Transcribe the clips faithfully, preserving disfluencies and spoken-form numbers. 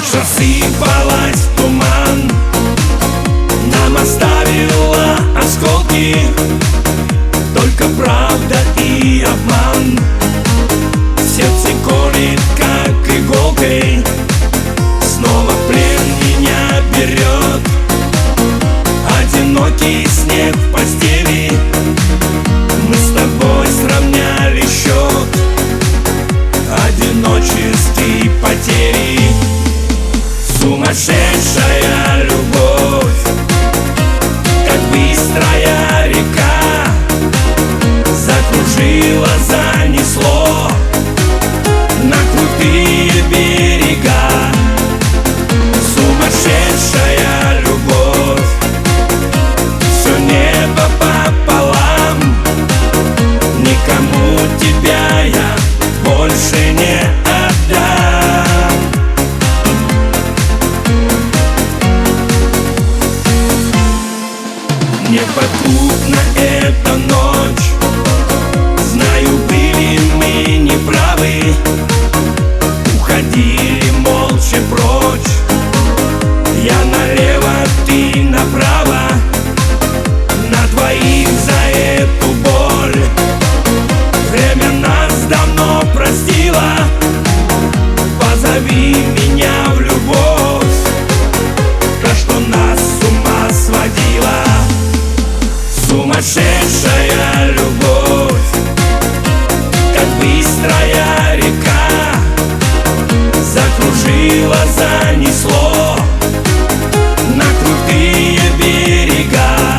Ночь рассыпалась в туман, нам оставила осколки, только правда и обман. Сердце колет, как иголкой, снова в плен меня берет. Одинокий снег в постели, мы с тобой сравняли счет одиночестве и потери. Сумасшедшая любовь, как быстрая река, закружила, занесло на крутые берега. Сумасшедшая любовь, все небо пополам, никому тебя я больше не отдам. Неподкупна эта ночь, знаю, были мы неправы, уходили молча прочь. Я налево, ты направо, на двоих за эту боль. Время нас давно простило, позови меня в любовь, то, что нас с ума сводило. Сумасшедшая любовь, как быстрая река, закружила, занесло на крутые берега.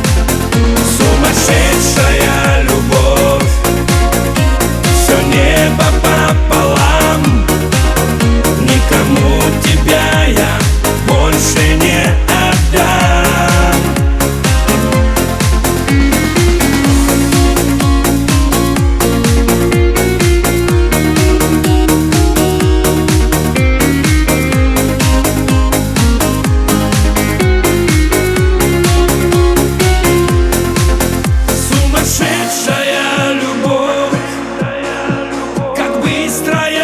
Сумасшедшая любовь, все небо пополам, никому тебя я больше не отдам. Сумасшедшая любовь, как быстрая